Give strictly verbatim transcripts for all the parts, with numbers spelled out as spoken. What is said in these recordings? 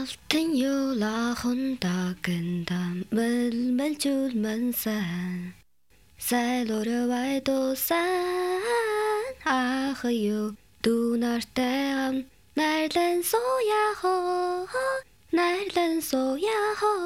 Алтан юулаахан дагндан мэлмэл жүлмэн сан сайлурвай дусан ах юу дүүнартай найрлан сууяхоо найрлан сууяхоо.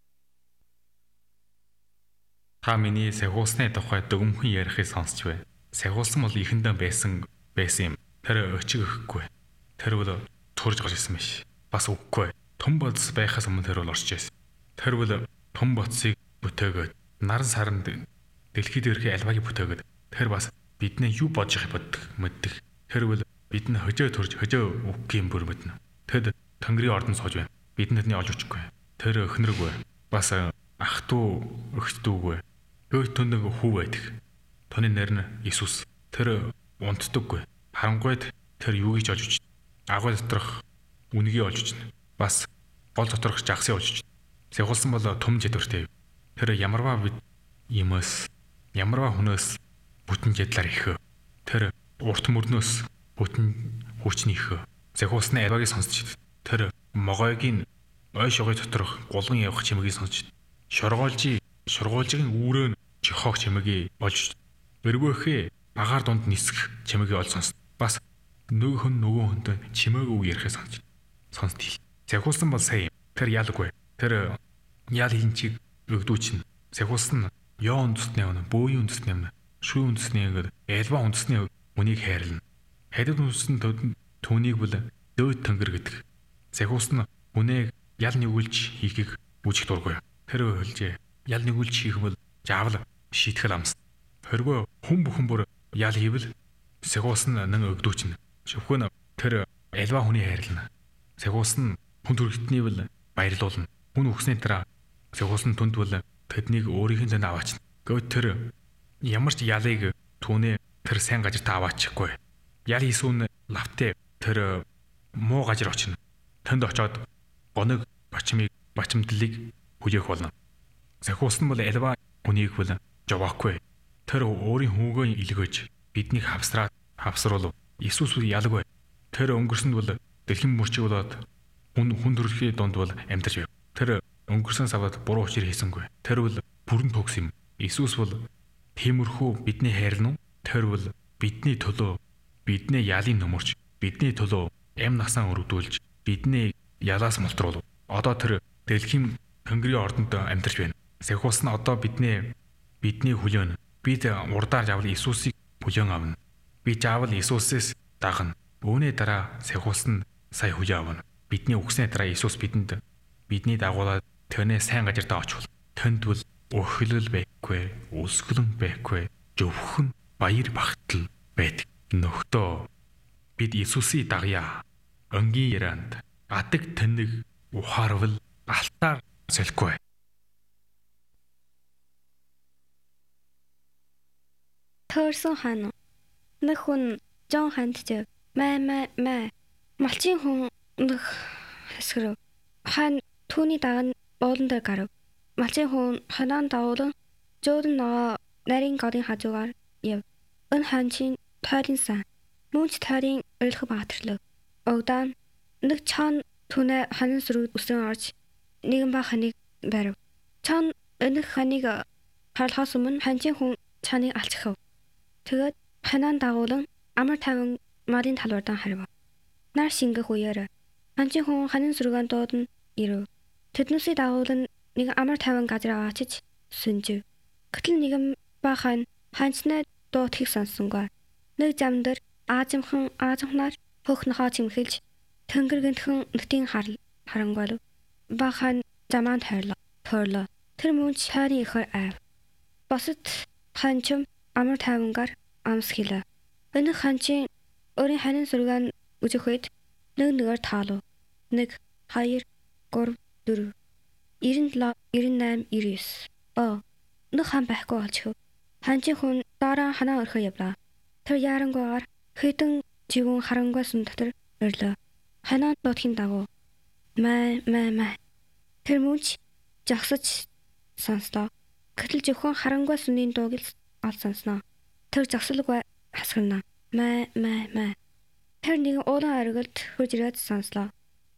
Та миний сахиусны тухай дүгмхэн ярихыг сонсч бай. Сахиулсан бол ихэндээ байсан байсан юм. Тэр өчиг өгөхгүй. Тэр бол турж гарч ирсэн биш. Бас үггүй. Том бодис байхаас өмнө тэр бол орж ирсэн. Тэр бол том бодисыг бүтээгээд наран саранд дэлхийд ирэх альбагийг бүтээгээд тэр бас бидний юу бодож байгааг боддог, мэддэг. Тэр бол бидний хөжөө турж хөжөө үггийн бүр мэднэ. Тэд Тэнгэрийн ордон сууж байна. Биднэрний олж өчгүй. Тэр өхнөргүй. Бас ах トゥ өхт トゥ гүй. Өө төнд нэг хүү байдаг. Таны нэр нь Иесус. Тэр унтдаггүй. Харангуйд тэр юу гэж олж өчнө. Агуй доторх үнэгийг олж өчнө. Бас гол доторх жагсыг олж өчнө. Сахиулсан бол том жидвэртэй. Тэр ямарваа бид юмас ямарваа хүнээс бүтэн жидлаар их. Тэр урт мөрнөөс бүтэн хүчний их. Сахиулсны альбагийг сонсч тэр могойгийн ой шогой доторх гулган явах чимэгийг сонсч шоргоолжи шоргоолжийн үүрэн жохоог чимэгийг олж өргөөхөө агаар дунд нисэх чимэгийг олж сонс. Бас нөгөө хүн нөгөө хүнтэй чимээг үг ярихыг сонсч сонсдгийг. Сахиулсан бол сайн юм. Тэр яалгүй. Тэр яал хинчиг өгдүүчнэ. Сахиулсан ёо үндэсний өмнө, бөөгийн үндэсний өмнө, шүү үндэсний ингээд альва үндэсний үнийг хайрлна. Хадид үндэсний түүнийг бол дөөд тэнгэр гэдэг. Сахиулсан үнээг ял нэгүүлж хийхийг үжих дургүй. Тэр хөлжээ. Ял нэгүүлж хийх бол заавал шийтгэл амс. Хорвоо хүн бүхэн бүр ял хийвэл сахиулсан нэн өгдүүчнэ. Зөвхөн тэр альва хүний хайрлна. Сахиулсан хүн төрөлтний бол баярлуулна. Хүн өгсний дараа сахиулсан түнд бол тэднийг өөрийнх нь аваачна. Гэвч тэр ямар ч ялыг түүнээ тэр сайн газарт аваачихгүй. Ял хийсүүн лавтэ тэр муу газар очино. Тэнд очоод гоног бачмыг бачимдлыг хүлээх болно. Сахиулсан бол альва хүнийг бол жовоохгүй. Тэр өөрийн хүүгээ илгээж биднийг хавсраад хавсруулв. Иесус бол ялгүй. Тэр өнгөрсөнд бол дэлхийн мөрчиг болоод хүн хүн төрөлхийн донд бол амьдарч байв. Тэр өнгөрсөн савд буруу учир хийсэнгүй. Тэр бол бүрэн төгс юм. Иесус бол тиймэрхүү бидний хайрлан. Тэр бол бидний төлөө бидний ялын нөмөрч бидний төлөө эм насаа өргөдүүлж бидний ялаас мултруулв. Одоо тэр дэлхийн Тэнгэрийн ордонд амьдарч байна. Сахиулсан одоо бидний бидний хүлээн. Бид урдаар жавал Иесусыг хүлээн авна. Би жавал Иесусээс дагна. Үүний дараа сахиулсан сая хүлээн авна. Бидний үгсний дараа Иесус бидэнд бидний дагуулаад тэрний сайн газартаа очвол тэнд бол өхлөл байхгүй, өсгөлэн байхгүй, зөвхөн баяр багтал байдаг. Нөхдөө бид Иесусыг дагъя. Өнгийн яранд адаг тэнэг ухаарвал алтаар солихгүй. Төрсөн хаан нэг хүн Жон ханд ч май май май малчин хүн нэг хэсгэр хаан түүний даган уулан дээр гарав. Малчин хүн ханаан дагуулан жөөдөн ногоо нарийн годын хажуугаар яв. Өн хаанчин тойрын сан мөнч тойрын өрөлх багтрлаг. Огдаан нэг чон түүнээ ханан сүрүүд үсэн орж нэгэн ба ханыг барив. Чон өнөх ханыг харлахаас өмнө ханчин хүн чаныг алчихав. Тэгээд ханаан дагуулан амар тайван марын талбардан харив. Нар шингэх үеэр ханчин хүн ханан сүргэн дуудан ирв. Тэднүүсийг дагуулан нэг амар тайван газар аваачиж сүнжив. Гэтэл нэгэн ба хан ханчнаа дуудахыг сонссонгүй. Нэг зам дээр аажимхан аажимхнаар хөх нохоо чимхэлж тэнгэр гэнтхэн нөтийн харангуул. Ба хан замаанд хайрлаа. Төрлөө. Тэр мөнч хайрын ихэр айв. Босод ханчим амар тайвангаар амс хэлээ. Өнөх ханчин өөрийн ханин сүргэн үзэхэд нэг нэгээр таалуу. Нэг, хоёр, гурав, дөрөв. Ирэн лоо, ирэн найм, ирээс. Оо, нэг хан байхгүй болчихв. Ханчин хүн дараа ханаа өрхөө явлаа. Тэр ярангуйгаар хэдэн жигүүн харангуй сүм дотор өрлөө. Ханаа дуудахын дагуу. Май, май, май. Тэр мөнч жагсаж сонслоо. Гэтэл зөвхөн харангуй сүмийн дууг л ол сонсноо. Тэр зогсолгүй хасгана. Май, май, май. Тэр нэг уулан оргилд хурж ирээд сонслоо.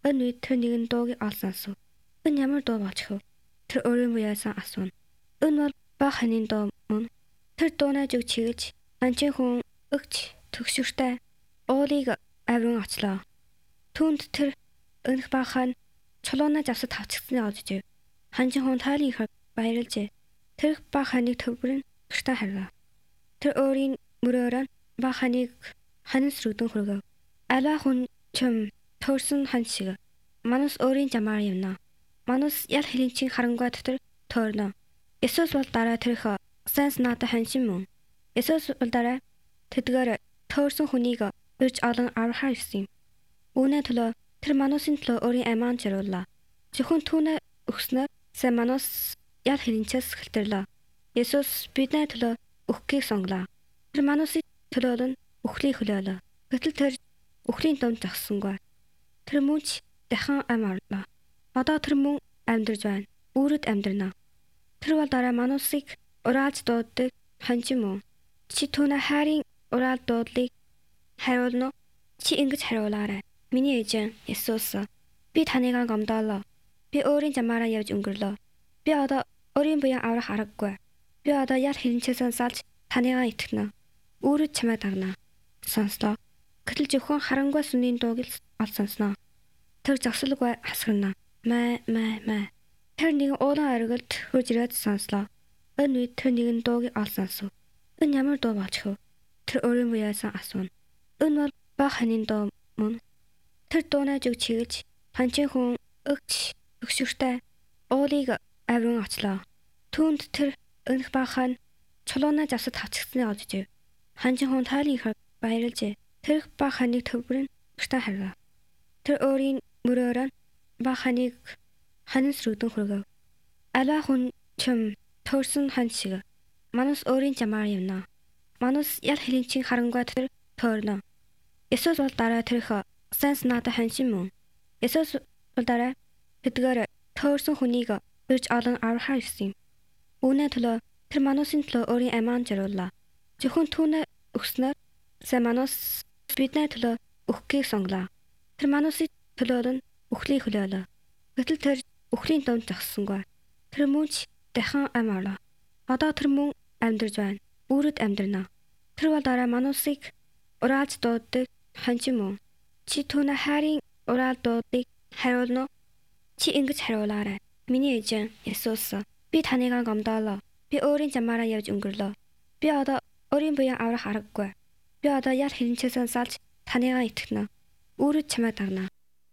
Энэ үед тэр нэгэн дуугийг олсон асуув. Энэ ямар дуу болж вэ? Тэр өөрийн буяасан асуув. Энэ бол баг ханийн дуу мөн. Тэр дуунаа зүг чиглэж анчин хүн өгч төгшөртэй уулыг аврын очлоо. Түүнд тэр өнөх бахан чулуунаа завсад тавцгцны олжээ. Ханчин хүн таалын их баярлжээ. Тэр баг ханыг төвбөр нь гэртээ харьлаа. Тэр өөрийн мөрөөрөө баг ханыг ханин срэгдэн хөргөв. Алаа хүн чим төрсөн хан шиг. Манус өөрийн жамаар явна. Манус ял хилэнчийн харангуй дотор тойрно. Есүс бол дараа тэрх сайн санаатай ханшин мөн. Есүс бол дараа тэдгээр тойрсон хүнийг ирж олон аврахаар ирсэн юм. Үүнээ төлөө тэр манусын төлөө өөрийн амиан жирууллаа. Зөвхөн түүнээ өгснөөр сайн манус ял хилэнчээс хэлтэрлээ. Есүс бидний төлөө өгөхийг сонглоо. Тэр манусын төлөө нь өхлийг хөлөөлөө. Гэтэл тэр өхлийн дунд зогссонгүй. Тэр мөнч дахин ам орлоо. Одоо тэр мөн амьдарч байна. Үүрэд амьдрна. Тэр бол дараа манусыг ураалж дууддаг ханчин мөн. Чи түүнээ хайрын ураал дуудлыг хариулна. Чи ингэж хариулаарай. Миний эзэн Есүс, би таныг гомдоолоо. Би өөрийн жамаараа явж өнгөрлөө. Би одоо өөрийн буян аврах аргагүй. Би одоо ял хилэнчээсээ салж таныг итгэнэ. Үүрэд чамайг дагнаа. Сонслоо. Гэтэл зөвхөн харангуй сүнийн дууг л олсонсноо. Тэр зогсолгүй хасгарна. Май май май. Тэр нэг уулан оргилд хурж ирээд сонслоо. Энэ үед тэр нэгэн дуугийг олсонсов. Энэ ямар дуу болж вэ? Тэр өөрийн буяасан асуув. Энэ бол баг ханийн дуу мөн. Тэр дуунаа зүг чиглэж ханчин хүн өгч төгшөртэй уулыг аврын очлоо. Түүнд тэр өнөх бахан чулуунаа завсад тавцгцны олжээ. Ханчин хүн таалын их баярлжээ. Тэр баг ханыг төвбөр нь гэртээ харьлаа. Тэр өөрийн мөрөөрөө баг ханыг ханин срэгдэн хөргөв. Алаа хүн чим төрсөн хан шиг. Манус өөрийн жамаар явна. Манус ял хилэнчийн харангуй дотор тойрно. Есүс бол дараа тэрх сайн санаатай ханшин мөн. Есүс бол дараа тэдгээр тойрсон хүнийг ирж олон аврахаар ирсэн юм. Үүнээ төлөө тэр манусын төлөө өөрийн амиан жирууллаа. Зөвхөн түүнээ өгснөөр сайн манус бидний төлөө өгөхийг сонглоо. Тэр манусын төлөө нь өхлийг хөлөөлөө. Гэтэл тэр өхлийн дунд зогссонгүй. Тэр мөнч дахин ам орлоо. Одоо тэр мөн амьдарч байна. Үүрэд амьдрна. Тэр бол дараа манусыг ураалж дууддаг ханчин мөн. Чи түүнээ хайрын ураал дуудлыг хариулна. Чи ингэж хариулаарай. Миний эзэн Есүс, би таныг гомдоолоо. Би өөрийн жамаараа явж өнгөрлөө. Би одоо өөрийн буян аврах аргагүй. Би одоо ял хилэнчээсээ салж таныг итгэнэ. Үүрэд чамайг дагнаа.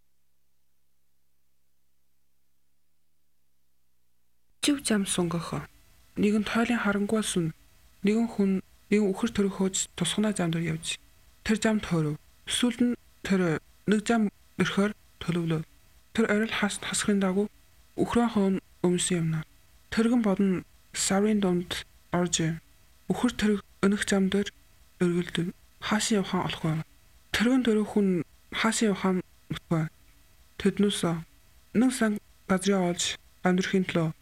Жив зам сунгах. Нэгэн тойлын харангуй сүн. Нэгэн хүн нэгэн үхэр төрөхөж тусгана зам дээр явж. Тэр зам тойров. Сүүлд нь тэр нэг зам өрхөөр төлөвлөө. Тэр орил хас хасхын дагуу үхрэн хон өмсөн юмна. Тэргэн бодон саврын дунд орж үхэр тэрэг өнөх зам дээр өргөлдөв. Хаашаа явхан олохгүй. Тэргэн дөрөв хүн хаашаа явхан мутгүй. Тэднээс нэг сан газрын олж амьдрахын төлөө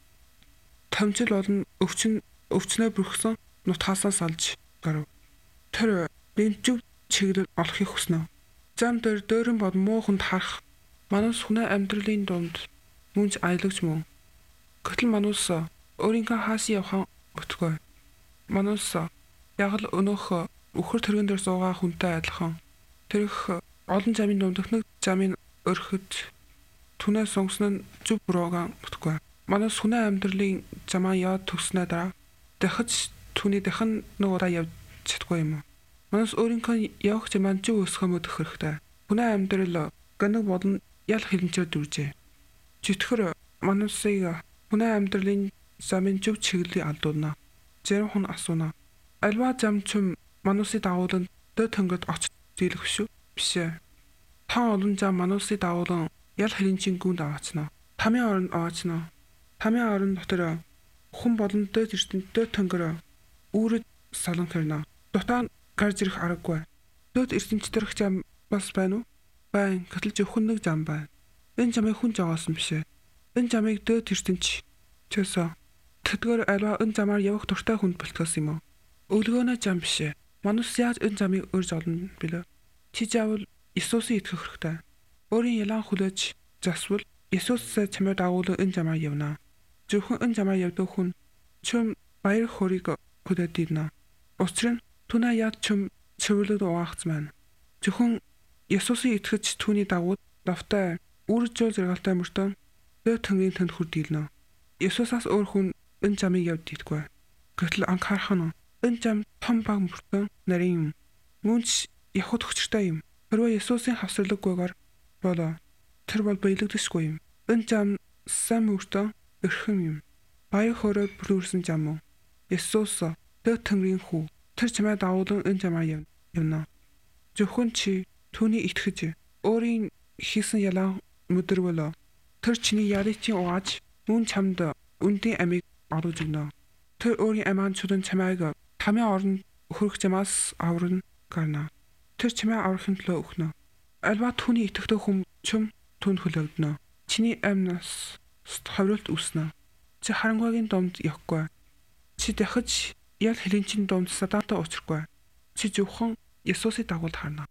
тамчил болон өвчин өвчнөө бүрхсэн нутгаасаа салж гарав. Тэр бэнчв чиглэл олохыг хүснэ. Зам дээр дөөрөн бод мууханд харах манус хүнээ амьдралын дунд мөнч аялагч мөн. Гэтэл манус өөрийнхөө хаашаа явхан бүтгүй. Манус яг л өнөөх үхэр тэргэн дээр суугаа хүнтэй адилхан. Тэрх олон замын дундх нэг замын өрхөж түнээ сонгосон нь зүв буруугаан бүтгүй. Манус хүнээ амьдралын замаа яад төгснөө дараа дахиж түүний дахин нэг удаа явж чадахгүй юм. Манус өөрийнхөө явах замаа зүв өсгөх мөдөх хэрэгтэй. Хүнээ амьдрал гэнэг болон ял хилэнчээр дүржээ. Чөтгөр манусыг хүнээ амьдралын замын зүв чиглэлийг алдуулна. Зарим хүн асууна. Альва зам чим манусыг дагуулан дэд хөнгөд очиж дийлэх шүү. Биш ээ. Та олон зам манусыг дагуулан ял хилэнчийн гүнд аваачна. Тамийн оронд аваачна. Тамийн орон дотор хүн болон дэд ертөндөд төнгөр үүрэг салан төрнө. Дутаа гарч ирэх аргагүй. Дэд ертөнцийн зам бас байна уу? Байна. Гэтэл зөвхөн нэг зам байна. Энэ замыг хүн жагаасан биш ээ. Энэ замыг дэд ертөнч чөөсөө. Тэдгээр альва энэ замаар явах дуртай хүнд бэлтгэсэн юм уу? Өлгөөнөө зам биш ээ. Манус яаж энэ замыг өрж олно билээ? Чи заавал Иесусыг итгэх хэрэгтэй. Өөрийн ялан хүлээж засвал Есүс чамайг дагуулan энэ замаар явна. Зөвхөн энэ замаар явдаг хүн чим баяр хориг хөдөөд иднэ. Учир нь түүнээ яд чим цэвэрлэгд угаахц маань. Зөвхөн Есүсийг итгэж түүний дагуу давтай үржил зэрэгалтай мөртөө дэв тэнгийн тэнд хүрдэлнэ. Есүсээс өөр хүн энэ замыг явддаггүй. Гэтэл анхаарах нь энэ зам том баг мөртөө нарийн юм. Мөнч явахд хүчтэй юм. Хэрвээ Есүсийн хавсралгүйгээр болоо тэр бол биелэгдэхгүй юм. Энэ зам сайн мөртөө өрхөн юм. Баяр хорой бүрүүлсэн зам мөн. Есүс дэв тэнгэрийн хүү. Тэр чамайг дагуулan энэ замаар явна. Зөвхөн чи түүний итгэж өөрийн хийсэн ялаа мэдэрвэлөө. Тэр чиний яричийн угааж мөн чамд үндийн амийг оруулж өгнө. Тэр өөрийн амаан чудан чамайг тамийн орон хөрөх замаас аврын гарна. Тэр чамайг аврахын төлөө өгнө. Альва түүний итгэдэг хүн чим түнд хүлэгдэнэ. Чиний амнаас хавралт үснэ. Чи харангуйгийн домд явахгүй. Чи дахиж ял хэлэнчийн домд садаантай уучрахгүй. Чи зөвхөн Есүсийг дагуул харна.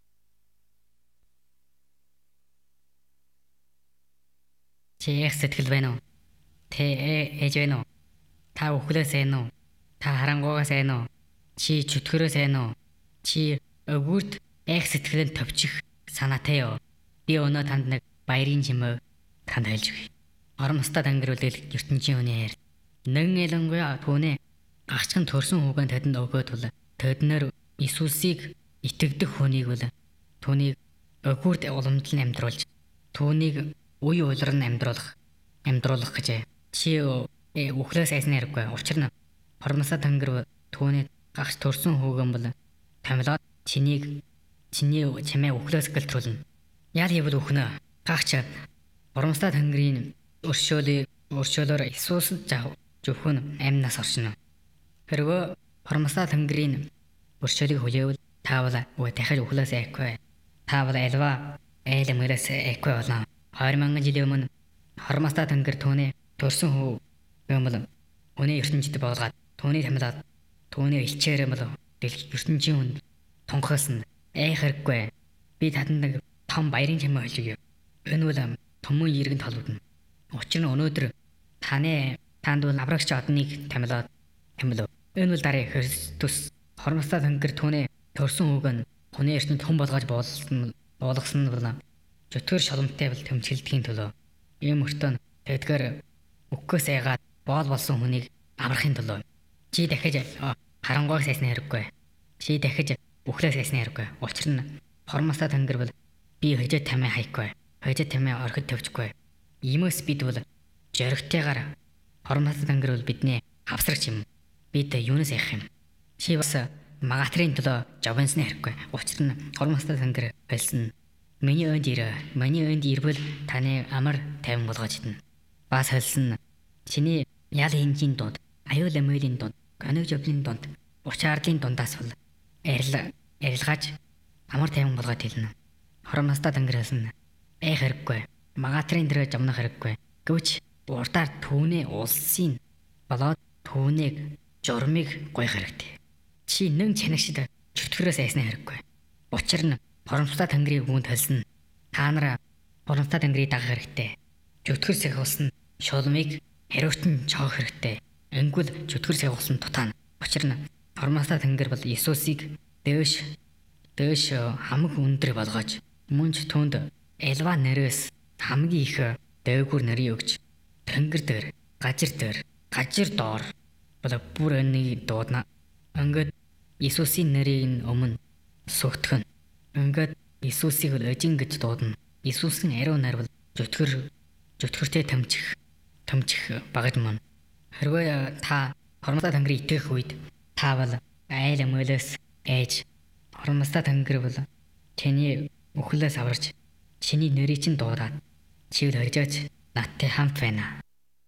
Чи яг сэтгэл байна уу? Тэ ээж байна уу? Та өхлөөс байна уу? Та харангуйгаас байна уу? Чи чөтгөрөөс байна уу? Чи өвгүрт яг сэтгэлд төвчих санаатай юу? Би өнөө танд нэг баярын чимээ танд хэлж өгье. Оромстод ангируулэл ертөнцийн хүний хайр. Нэн элэнгүй түүнээ гагчхан төрсөн хүүгэн тэдэнд өгөөд бол тэднэр Иесусыг итгэдэг хүнийг бол түүнийг өвгүрт уламжлан амьдруулж түүнийг үе уйлран амьдруулах амьдруулах гэж чи өхлөөс айсны хэрэггүй. Учир нь хормосоо тангэр түүний гагч төрсөн хүүгэн бол тамилаад чинийг чиний чамээ өхлөөс гэлтрүүлнэ. Ял хийвэл өхнө. Гагч хормосоо тангэрийн өршөөлийг өршөөлөөр Иесус жав зөвхөн амьнаас оршино. Хэрвээ хормосоо тангэрийн өршөөлийг хүлээвэл таавал үе дахиж өхлөөс айхгүй. Таавал альва айл мөрөөс айхгүй болно. хоёр мянган жилийн өмнө хормосоо тангэр түүний төрсөн хүү юмл хүний ертөнцид болгоод түүний тамилаад түүний илчээр юм бол дэлхий ертөнцийн хүнд тунхаасан айх хэрэггүй. Би танд нэг том баярын чимээ хэлж өгье. Энэ бол төмөн иргэн толгодно. Учир нь өнөөдөр таны танд бол аврагч одныг тамилаад тамил. Энэ бол дараагийн Христос хормосоо тангэр түүний төрсөн хүүг нь хүний ертөнд хүн болгож буулсан болгосон бол чөтгөр шоломтой бол төмцөлдгийн төлөө ийм өртөө тэдгээр өгөхөөс айгаад боол болсон хүнийг аврахын төлөө чи дахиж харангуйг сайсны хэрэггүй. Чи дахиж өхлөөс сайсны хэрэггүй. Учир нь хормосоо тангэр бол би хөжөө тамаа хайхгүй. Хөжөө тамаа орхид төвчгүй. Иймээс бид бол жоригтойгоор хормосоо тангэр бол бидний авсрагч юм. Бид юунаас яах юм? Чи бас магатрын төлөө жавансны хэрэггүй. Учир нь хормосоо тангэр хэлсэн. Миний өнд ирээ. Миний өнд ирвэл таны амар тайван болгож идэнэ. Бас хэлсэн. Чиний ял хинжийн дунд, аюул амиулын дунд, гоног жовлын дунд, учаарлын дундаас бол арил арилгааж амар тайван болгоод хэлнэ. Хормосоо тангэр хэлсэн. Айх хэрэггүй. Магатрын дөрөө жамнах хэрэггүй. Гэвч урдаар түүний улсын болоод түүнийг журмыг гойх хэрэгтэй. Чи нэн чанагшид чөтгөрөөс айсны хэрэггүй. Учир нь хормосоо тангэрийн хүнд хэлсэн. Та нараа хормосоо тангэрийг дагах хэрэгтэй. Чөтгөр сахиулсан шулмыг хариуцсан жоох хэрэгтэй. Ангил чөтгөр сахиулсан тутаана. Учир нь хормосоо тангэр бол Иесусыг дээш дээш хамаг өндөр болгож мөнч түнд элва нэрээс хамгийн их дээгүр нэрийг өгч тэнгэр дээр гажир дээр гажир доор бол бүр энэ дуудана. Ингээд Иесусийн нэрийн өмнө сүгтгэн. Ингээд Иесусыг эжин гэж дуудана. Иесусийн ариун нар бол жөтгөр жөтгөртэй тамчих тамчих багаж мөн. Хэрвээ та хормосоо тангэрийг итгэх үед та бол айл амиулаас ээж хормосоо тангэр бол чиний өхлөөс аварч чиний нэрийг чинь дуудаад чивэл хөржөөч надтай хамт байна.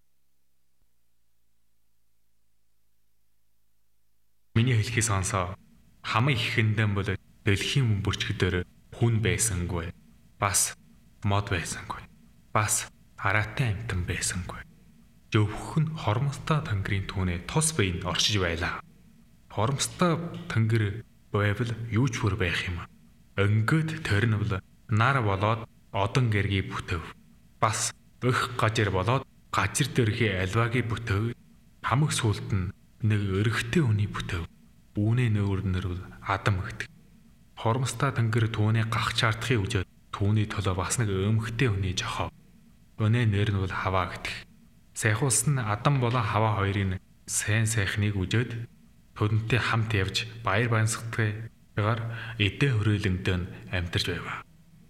Миний хэлхий сонсоо хамаг их хэндан бол дэлхийн бүрчгдэр хүн байсангүй. Бас мод байсангүй. Бас хараатай амтан байсангүй. Зөвхөн хормостой тангэрийн түүнээ тус бие оршиж байлаа. Хормостой тангэр байвал юу ч бүр байх юм. Өнгөд тэр нь бол нар болоод одон гэргийг бүтэв. бас өх гажир болоод гажир дээрхий альвагийн бүтэв хамаг сүулт нь нэг өргөтэй хүний бүтэв. Үүний нүүрнэр Адам гэдэг. Хоромстой тэнгэр түүний гах чаардахыг үжээд түүний төлөө бас нэг өмхтэй хүний жохоо. Өнөө нэр нь бол Хава гэдэг. Сайхуулс нь Адам болон Хава хоёрын сайн сайхныг үжээд төдөнтэй хамт явж баяр баясгалангаар эдээ хөрөөлөмдөө амьдарч байв.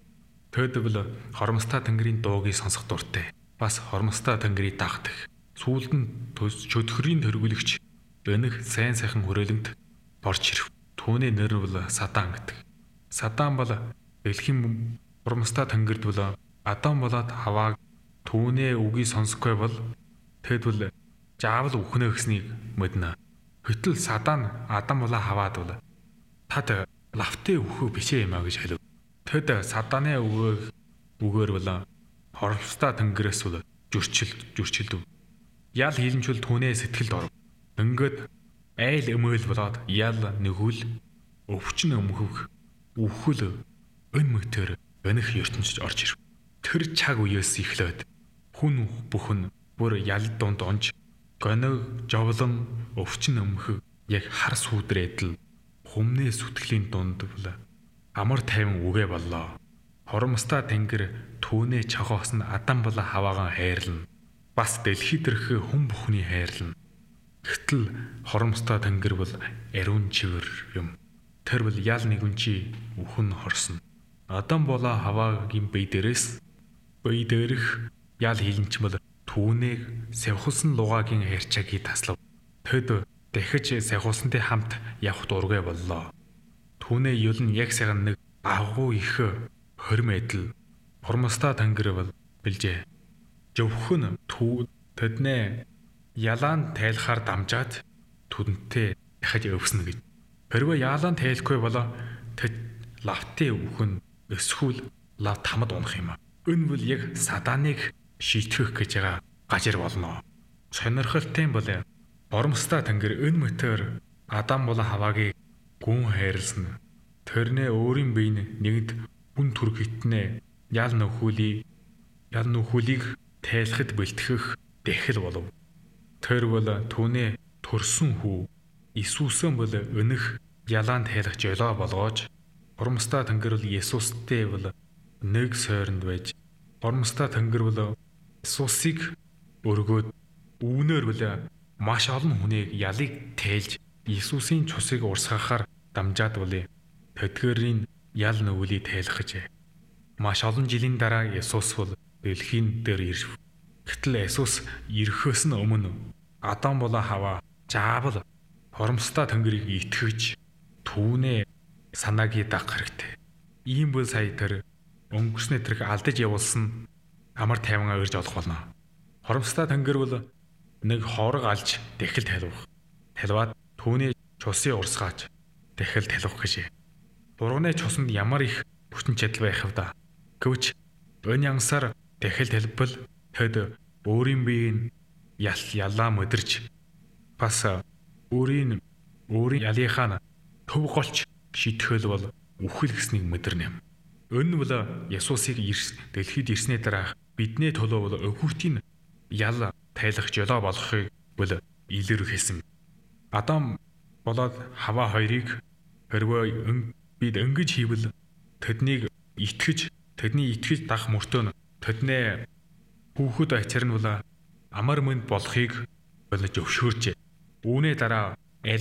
Төдөвл хоромстой тэнгэрийн дуугийг сонсох дуртай. Бас хоромстой тэнгэрийг дагдаг. Сүүлд нь чөтгөрийн төргөлөгч өнөх сайн сайхан хөрөөлөмд орж ирв. Түүний нэр бол Садан гэдэг. Садан бол дэлхийн хоромстой тэнгэрд бол Адам болоод Хавааг түүний үгийг сонсохгүй бол тэдвэл жаавал үхнэ гэснийг мэднэ. Хөтөл Садан Адам болоо Хаваад бол тад лавтэ үхэх бишээ юм а гэж хэлв. Тэд Саданы үгийг үгээр бол хоромстой тэнгэрээс бол зөрчил зөрчилдөв. Ял хилэмжүүл түүний сэтгэлд орв. Ингээд айл өмөөл болоод ял нэгүл өвчин өмхөх үхэл өн мөтөр өнөх ертөнцөд орж ирв. Тэр цаг үеэс эхлээд хүн бүхэн бүр ял дунд онж гоног жовлон өвчин өмхөг яг хар сүудрээдл хүмнээ сүтгэлийн дунд бол амар тайван үгээ боллоо. Хоромстой тэнгэр түүний чохоос нь Адам болон Хаваагаа хайрлна. Бас дэлхий дээрх хүн бүхний хайрлна. Гэтэл хоромстой тэнгэр бол ариун чивэр юм. Тэр бол ял нэгэн чи үхэн хорсон. Адам болон Хаваагийн бие дээрээс бие дээрх ял хилэнч бол түүнийг савхулсан лугаагийн хайрчаагийг таслав. Тэд дахиж савхулсантай хамт явах дургүй боллоо. Түүний юл нь яг сайхан нэг агуу их хормэдл хоромстой тэнгэр бол бэлжээ. Зөвхөн түү тэднээ ялаан тайлахаар дамжаад түнтэй дахиж өвснө гэж. Хэрвээ ялаан тайлахгүй болоо тэд лавтын үхэн өсвөл лав тамад унах юм. Энэ бол яг Саданыг шийтгэх гэж байгаа гажир болно. Сонирхолтой бол хоромстой тэнгэр өн мөтөр Адам болон Хаваагийг гүн хайрлсан. Тэрнээ өөрийн бие нэгд хүн түргэтнээ ял нөхүлийг ял нөхүлийг тайлахад бэлтгэх дэхэл болов. Тэр бол түүний төрсөн хүү Иесусэн бол өнөх ялаан тайлах жолоо болгоож хоромстой тэнгэр бол Иесустэй бол нэг сойронд байж хоромстой тэнгэр бол Иесусыг өргөөд үүнээр бол маш олон хүнийг ялыг тайлж Иесусийн цусыг урсгахаар дамжаад болъё. Тэдгэрийн ял нүглийг тайлах гэж. Маш олон жилийн дараа Иесус бол дэлхийн дээр ирв. Гэтэл Иесус ирэхээс нь өмнө Адам болон Хава заавал хоромстой тэнгэрийг итгэж түүнээ санааг дагах хэрэгтэй. Ийм бол сая тэр өнгөрснөө тэрх алдаж явуулсан амар тайван өрж олох болно. Хоромстой тэнгэр бол нэг хоорог алж дахил талвах. Талваад түүний цусыг урсгаач дахил талвах гэж. Дурганы цуснд ямар их бүтэн чадал байх вэ да. Гэвч өн янсаар дахил талбал тэд өөрийн биеийг ял ялаа мөдөрч бас өөрийн өөрийн ялынхаа төв голч шитгэл бол үхэл гэснийг мэдэрнэ. Энэ бол Есүсийг дэлхийд ирснээр дараа бидний төлөө бол өгөөтийн ял тайлах жолоо болохыг бол илэрхийлсэн. Адам болоод Хава хоёрыг хэрвээ бид ингэж хийвэл тэднийг итгэж тэдний итгэж дах мөртөө тэднээ хүүхэд ачаар нь бол амар мэнд болохыг болж өвшөөрч. Үүнээ дараа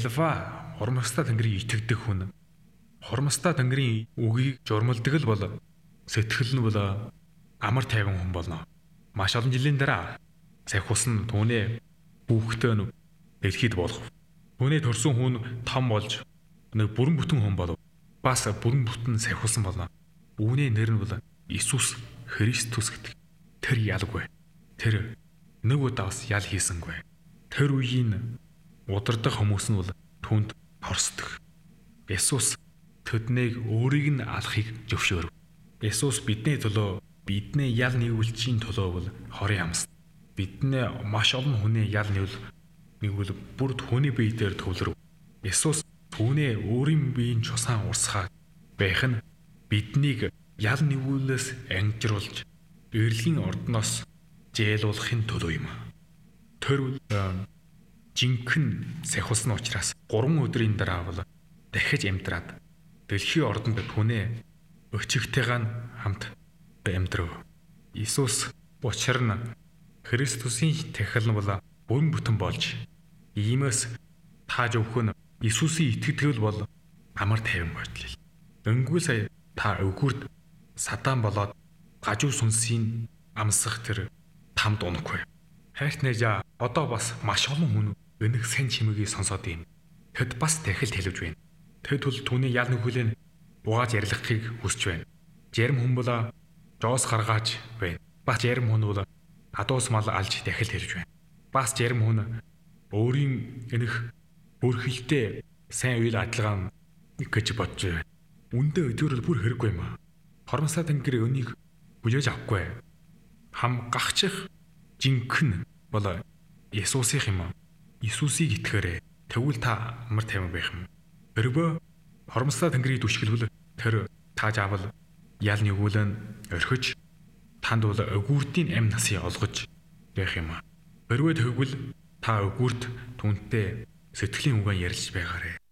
Элва хоромстой тэнгэрийн итгэдэг хүн хоромстой тэнгэрийн үгийг журмалдаг л бол сэтгэл нь бол амар тайван хүн болно. Маш олон жилийн дараа Сахиус нь түүний хүүхдээ дэлхийд болгов. Түүний төрсөн хүн том болж нэг бүрэн бүтэн хүн болов. Бас бүрэн бүтэн Сахиусан болно. Үүний нэр нь бол Иесус Христос гэдэг. Тэр ялгүй. Тэр нэг удаас ял хийсэнгүй. Тэр үеийн удирдах хүмүүс нь бол түнд хорсдог. Иесус тэднийг өөрийг нь алахыг зөвшөөрөв. Иесус бидний төлөө бидний ял нийлүүлчийн төлөө бол хорийн амс. Бидний маш олон хүний ял нийл нэгвэл бүр түүний бие дээр төвлөрөв. Иесус түүний өөрийн биеийн чусаан урсгах байх нь биднийг ял нийлүүлээс ангижруулж эрлэгийн ордноос жээлуулахын төлөө юм. Тэр жинхэнэ сахиулсан учраас гурван өдрийн дараа бол дахиж амьдраад дэлхийн ордонд түүнээ өчигтэйгээ хамт амьдрав. Иесус учир нь Христосийн тахил нь бол бүрэн бүтэн болж, иймээс тааж өвхөн Иесусийн итгэдэг бол амар тайван болтол. Өнгөө сая та өгүрд садан болоод гажуу сүнсийн амсах тэр тамд унахгүй. Хайрт найзаа одоо бас маш олон хүн өнөх сан чимээгийг сонсоод юм. Тэд бас дахил хэлвж байна. Тэд бол түүний ял нүхлэн угааж ярилцахыг хүсэж байна. Зарим хүн бол жоос гаргааж байна. Бас зарим хүн бол адуус мал алж дахил хэлж байна. Бас зарим хүн өөрийн энэх бүрхэлтэй сайн үйл адилгаан гэж бодож байна. Үндэ өдөр бүр хэрэггүй юм аа. Хормосоо тэнгэр өнийг бүжээж авахгүй. Хам гахчих жинхэнэ бол Иесусийн юм аа. Иесусийг итгээрэй. Тэгвэл та амар тайван байх юм. Өргөө хормосоо тэнгэрийг дүшгэлвэл тэр тааж авал ял нэгүүлэн орхиж танд бол өгүүртийн амь насыг олгож байх юм аа. Өргөө тэгвэл та өгүүрт түнтэй сэтгэлийн үгэн ярилж байгаарэ.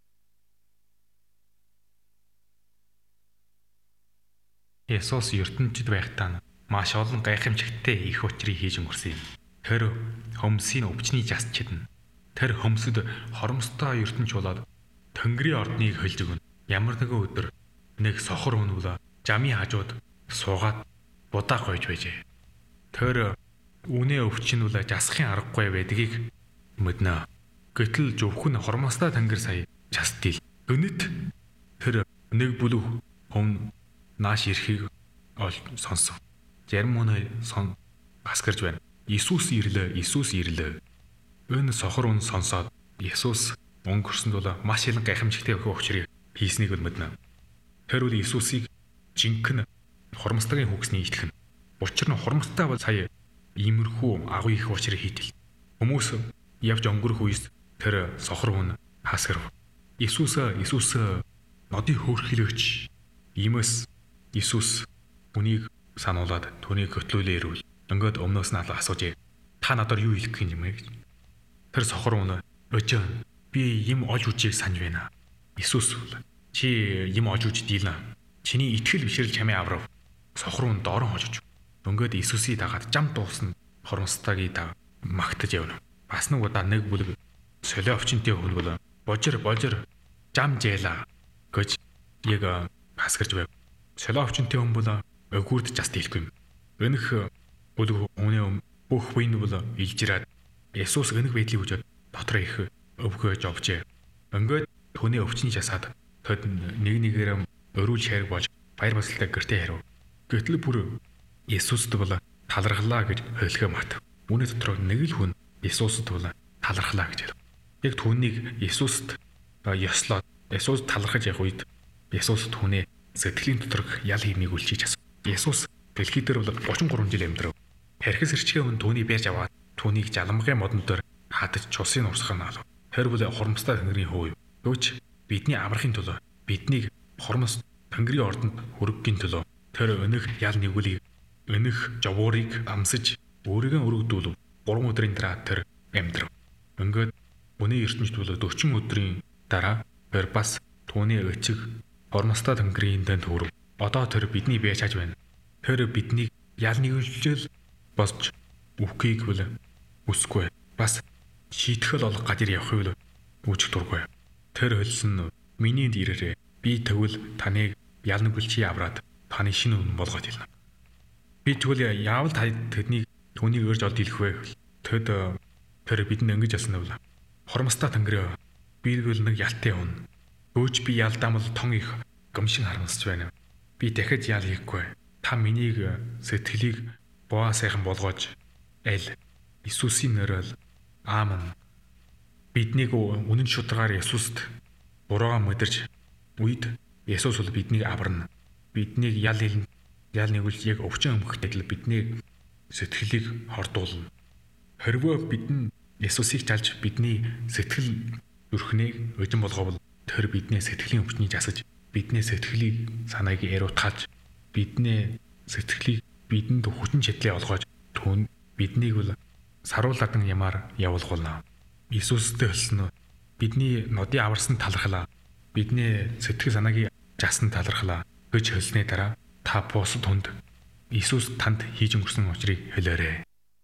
Иесус ертөнцид байхдаа маш олон гайхамшигттай их учрыг хийж өнгөрсөн юм. Тэр хөмсийн өвчний жасчид нь тэр хөмсөд хоромстой ертөнц болоод Тэнгэрийн ордныг хөлж өгнө. Ямар нэгэн өдөр нэг сохор хүн бол жамын хажууд суугаад будаа гойж байжээ. Тэр үнэ өвчин бол жасахын аргагүй байдгийг мэднэ. Гэтэл зөвхөн хормостой тэнгэр сая частил. Гүнэт тэр нэг бүлэг хүн нааш ирэхийг сонсов. Зарим хүн сон басгарч байна. Иесус ирлээ, Иесус ирлээ. Энэ сохор хүн сонсоод Иесус өнгөрсөнд бол маш их гайхамшигтай учрыг хийснийг бол мэднэ. Тэр үл Иесусыг жинхэнэ хормостойгийн хүүхсний итгэх нь. Учир нь хормостой бол сая иймэрхүү агуу их учрыг хийтэл. Хүмүүс явж өнгөрөх үеэс тэр сохор хүн хасгарв. Иесус Иесус нодын хөөрхлөөч. Иймээс Иесус үнийг сануулад түүнийг хөтлүүлээ ирвэл ингээд өмнөөс нь асууж та надаар юу хэлэх юм бэ гэж. Тэр сохор хүн өчөө би юм олж үжийг санаж байна. Иесус чи юм олж үж дийлнэ. Чиний итгэл бишрэл чамайг аврав. Сохор хүн доорон хожиж. Ингээд Иесусийг дагаад жам дуусна хормостойг даа магтаж явна. Бас нэг удаа нэг бүлэг солио овчинтэй хүн бол божир божир жам жээла гэж яг хасгарч байв. Солио овчинтэй хүн бол өгүүрд жаст хэлэхгүй юм. Өнөх бүлэг хүний бүх үеийн бол илжираад Иесус өнөх байдлыг үзээд дотор их өвгөөж овчээ. Ингээд түүний өвчний жасаад тэд нэг нэгээр өрүүл шарг болж баяр баясгалтай гэртээ хариу. Гэтэл бүр Иесусд бол талархлаа гэж хэлэхэ мат. Үүний дотор нэг л хүн Иесусд бол талархлаа гэж хэлв. Яг түүнийг Иесусд ёслоод Иесус талархаж явах үед Иесус түүний сэтгэлийн доторх ял хиймийг үлчиж асуув. Иесус дэлхий дээр бол гучин гурван жил амьдрав. Хархис эрчгээ хүн түүнийг бэрж аваад түүнийг жаламгын модон дээр хатаж цусын урсгах нь алав. Тэр бол хормостой тэнгэрийн хөө юу. Гэвч бидний амрахын төлөө биднийг хормос тэнгэрийн ордонд хүргэхийн төлөө тэр өнөх ял нэгүлийг өнөх жавуурыг амсаж өөрийгөө өргөдүүлв. гурван өдрийн дараа тэр амьдрав. Ингээд үнэ ертөнцид бол дөрвөн өдрийн дараа тэр бас түүний өчиг хормостой тэнгэрийн дэнд хүрв. Одоо тэр бидний бэж хаж байна. Тэр биднийг ял нэгүүлжэл босч үхгийг бол үсгүй. Бас шийтгэл олох газар явахыг үүсэх дургүй. Тэр хэлсэн миний дээрээ би тэгвэл таныг ял нэгүүлчий авраад таны шинэ хүн болгоод хэлнэ. Би тэгвэл яавал тэднийг түүнийг өрж олд хэлэх вэ? Тэд тэр бидэнд ингэж ясан нь хормостой тэнгэр би бол нэг ялтай хүн. Өөч би ялдаамал тон их гомшин харамсаж байна. Би дахиж ял хийхгүй. Та минийг сэтгэлийг боо сайхан болгож аль Иесусийн нэрээр аамен. Биднийг үнэн шударгаар Иесуст буруугаа мэдэрч үед Иесус бол биднийг аварна. Биднийг ял хэлнэ. Ял нэгүүлж яг өвчин өмгөхтэй л бидний сэтгэлийг хордуулна. Хэрвээ бидэн Иесусыг чалж бидний сэтгэл зүрхнийг өжин болгоовол тэр бидний сэтгэлийн өвчнийг жасаж бидний сэтгэлийг санааг эруутгаж бидний сэтгэлийг бидэнд хүчин чиглэлээ олгож түүнд биднийг бол саруулаадан ямаар явуулгуулна. Иесустэй хэлсэн бидний нодын аварсан талархлаа, бидний сэтгэл санаагийн жасан талархлаа гэж хэлсний дараа та бусад хүнд Иесус танд хийж өнгөрсөн учрыг хэлээрэй.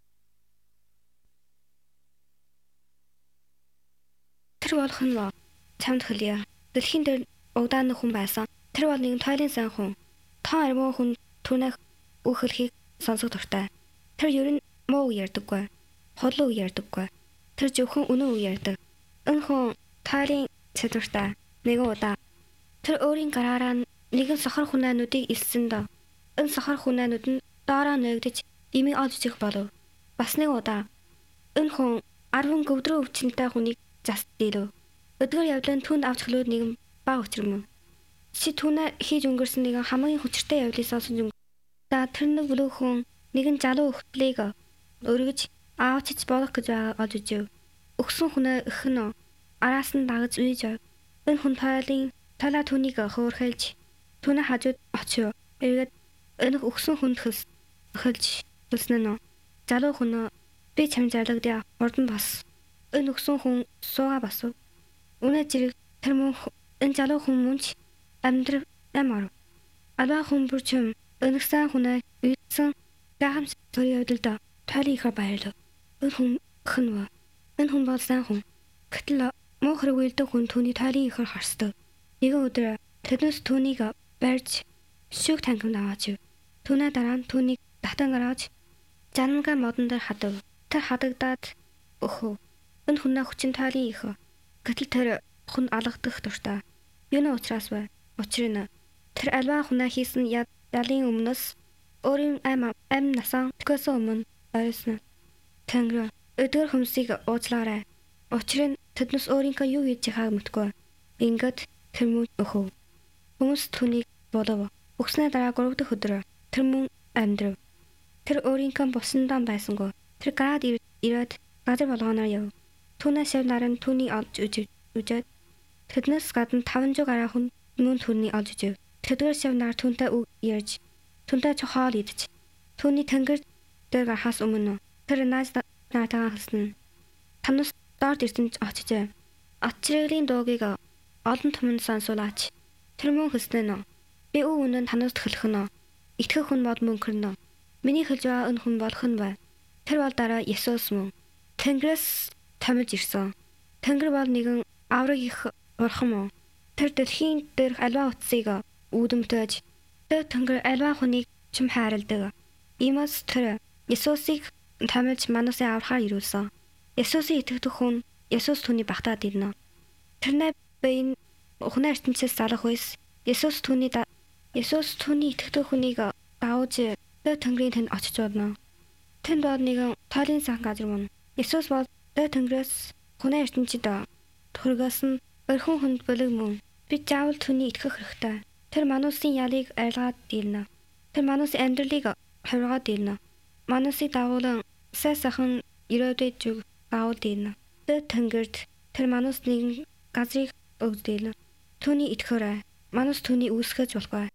Тэр болох нь чамд хэлье. Дэлхийн дээр удаан хүн байсан. Тэр бол нэгэн тойлын сан хүн. Тоо армуу хүн түүнийх үхэлхийг сонсох дуртай. Тэр ер нь муу ярьдаггүй. Хотлоо ярьдаггүй. Тэр зөвхөн үнэн үг ярьдаг. Энэ хүн тойлын чадвартай. Нэгэн удаа тэр өөрийн гараараа нэгэн сохор хүнээнүүдийг илсэн доо. Энэ сохор хүнээнүүд нь доороо нэгдэж имийг олж чих болов. Бас нэг удаа энэ хүн арван гөвдрөө өвчнөтэй хүнийг заст дийлв. Өдгөр явдлын түнд авч хөлөөд нэгэн баг өчрөм. Чи түүнээ хийж өнгөрсөн нэгэн хамгийн хүчтэй явдлыг сонсон юм. За тэр нэг бүлүүхэн нэгэн залуу өхтлийг өргөж аавчиж болох гэж байгаа олж ижив. Өгсөн хүнээ өх нь араас нь дагаж үйж. Энэ хүн тойлын талаа түүнийг хөөрхэлж түүний хажууд очив. Эргээд энэ өгсөн хүнд хөлс хөлж хөлснө. Залуу хүн би чам зарлагдъя. Урдан бас. Энэ өгсөн хүн сууга басв. Үнэ зэрэг тэр мөн энэ залуу хүн мөнч амьдрал ямар. Алаа хүн бүрчм өнөксөн хүнээ үйсэн гахамс төрийн өдөлдөө тойлын ихэр баярлав. Энэ хүн хэнв. Энэ хүн бол сайн хүн. Гэтэл муу хэрэг үйлдэх хүн түүний тойлын ихэр харсдаг. Нэгэн өдөр тэднээс түүнийг барьж шүүх тангимд аваач. Түүнээ дараа нь түүнийг татан гаргаж жанга модон дээр хадав. Тэр хадагдаад өхөв. Энэ хүнээ хүчин тойлын их. Гэтэл тэр хүн алгадах дуртай. Юуны учраас вэ? Учир нь тэр альва хүнээ хийсэн ялын өмнөөс өөрийн ам ам насаа тгээс өмнө ойрсон. Тэнгэр өдөр хүмүүсийг уучлаарай. Учир нь тэднээс өөрийнхөө юу хийж байгааг мэдгүй. Ингээд тэр мөн өхөв. Хүмүүс түүнийг болов. Өгснээ дараа гурав дахь өдөр тэр мөн амьдрав. Тэр өөрийнхөө бусандаа байсангүй. Тэр гараад ирээд газар болгоноор яв. Түүнээс шав наран түүний олж үжээд тэднээс гадна таван жиг гараа хүн мөн түүний олж үжив. Тэдгээр шав нар түүнтэй үг ярьж түүнтэй чохол идэж түүний тэнгэр дээр гарахаас өмнө тэр нааж наатаа хэлсэн. Танаас доор ирсэн ч очижээ. Атчрын дуугийг олон түмэнд сонсуулаач. Тэр мөн хэлсэн нь би өв үнэн танаас хэлэх нь итгэх хүн бод мөнхөрнө. Миний хэлж байгаа энэ хүн болох нь бай. Тэр бол дараа Есүс мөн. Тэнгэрээс тамиж ирсэн. Тэнгэр бол нэгэн авраг их бурхан мөн. Тэр дэлхийн дээрх альва утсыг үүдэмтэж тэр тэнгэр альва хүнийг чим хайрладаг. Иймээс тэр Есүсийг тамиж манасын аврахаар ирүүлсэн. Есүсийг итгэдэг хүн Есүс түүний багтаад ирнэ. Тэрнээ байн хүн ертөнцөөс залах үес Есүс түүний Есүс түүний итгэдэг хүнийг дааж тэр тэнгэрийн тэнд очиж болно. Тэнд бол нэгэн тойлын сан газар мөн. Есүс бол тэр тэнгэрээс хүн ертөнцид төргөөс нь өрхөн хүнд бэлэг мөн. Би заавал түүний итгэх хэрэгтэй. Тэр мануусын ялыг айлгаад дийлнэ. Тэр мануусын амьдралыг хувиргаад дийлнэ. Мануусын дагуулan сайн сайхан ирээдүйд зүг даавал дийлнэ. Тэр тэнгэрд тэр мануус нэгэн газрыг өгд дийлнэ. Түүний итгэхээрэй. Манус түүний үүсгэж болохгүй.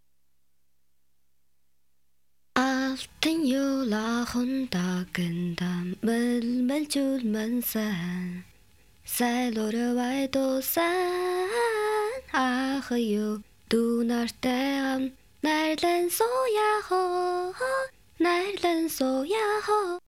Алтын юулахан дагндан мэлмэлжүүл сан сайлорвай досан ах ю дунартай найрлан соя хо найрлан соя хо